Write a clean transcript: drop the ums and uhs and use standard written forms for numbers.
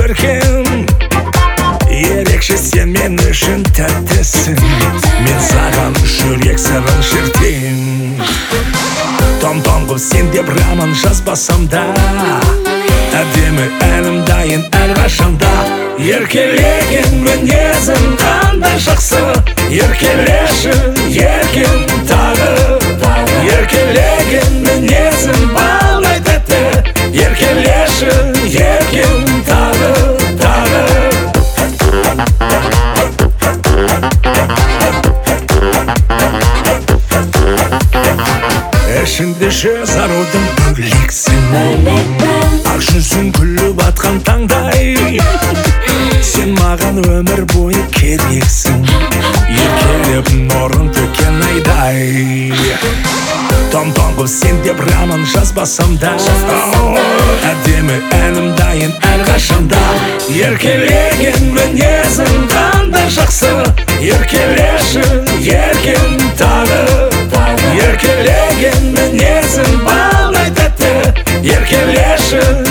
еркін, ерекше сен мен үшін тәттісің. Мен саған жүрек сырын шертейін. Том-том сен деп роман жазбасам да, әдемі әнім дайын әрқашанда. Еркелеген мінезің қандай жақсы, еркелеші еркем тағы. Еркелеген мінезің балдай тәтті, еркелеші еркем тағы. Ішінде жүз арудың бөлексің, ақ жүзің күліп атқан таңдай. Сен маған өмір бойы керексің, еркелеп нұрын төккен айдай. Том-том сен деп роман жазбасам да, әдемі әнім дайын әрқашанда. Еркелеген мінезің қандай жақсы, еркелеші еркем тағы. Еркелеген мінезің балдай тәтті, еркелеші